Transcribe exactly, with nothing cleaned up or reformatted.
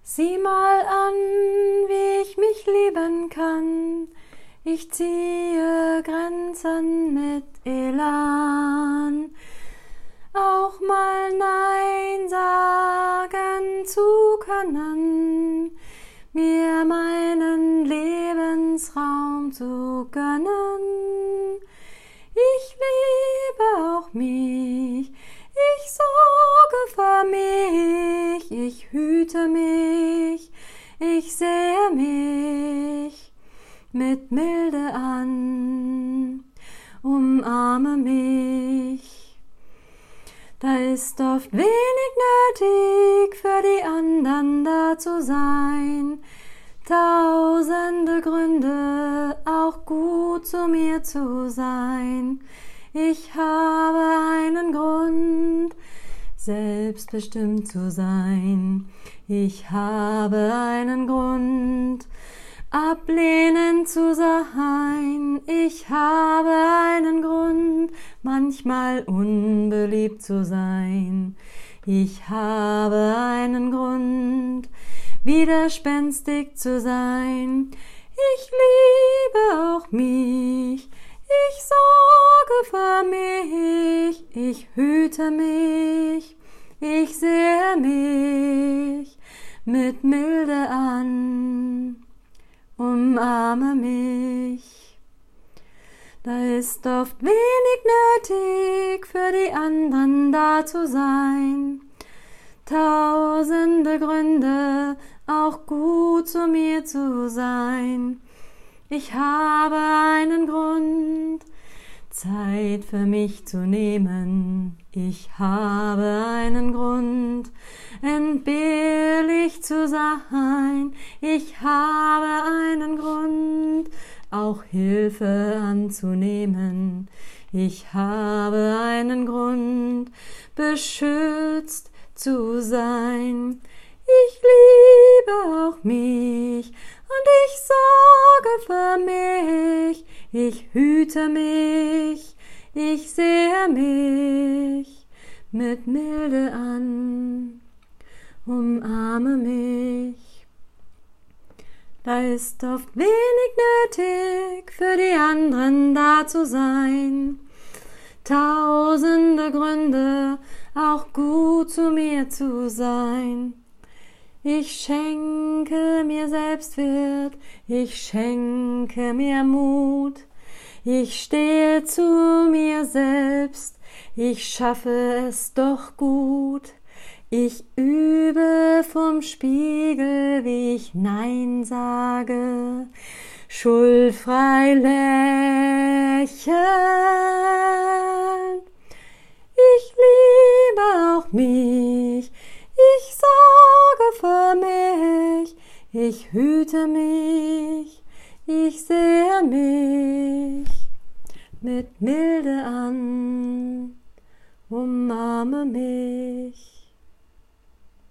Sieh mal an, wie ich mich lieben kann. Ich ziehe Grenzen mit Elan. Auch mal Nein sagen zu können, mir meinen Lebensraum zu gönnen. Ich liebe auch mich, ich sorge für mich, ich hüte mich, ich sehe mich mit Milde an, umarme mich. Da ist oft wenig nötig, für die anderen da zu sein. Tausende Gründe, auch gut zu mir zu sein. Ich habe einen Grund, selbstbestimmt zu sein. Ich habe einen Grund, ablehnend zu sein. Ich habe einen Grund, manchmal unbeliebt zu sein. Ich habe einen Grund, widerspenstig zu sein. Ich liebe auch mich, ich sorge für mich, ich hüte mich, ich sehe mich mit Milde an, umarme mich. Da ist oft wenig nötig, für die anderen da zu sein. Tausende Gründe, auch gut zu mir zu sein. Ich habe einen Grund, Zeit für mich zu nehmen. Ich habe einen Grund, entbehrlich zu sein. Ich habe einen Grund, auch Hilfe anzunehmen. Ich habe einen Grund, beschützt zu sein. Ich liebe auch mich und ich sorge für mich. Ich hüte mich, ich sehe mich mit Milde an, umarme mich. Da ist oft wenig nötig, für die anderen da zu sein. Tausende Gründe, auch gut zu mir zu sein. Ich schenke mir Selbstwert, ich schenke mir Mut. Ich stehe zu mir selbst, ich schaffe es doch gut. Ich übe vom Spiegel, wie ich Nein sage, schuldfrei lächeln. Ich liebe auch mich, ich sorge für mich, ich hüte mich, ich sehe mich mit Milde an, umarme mich.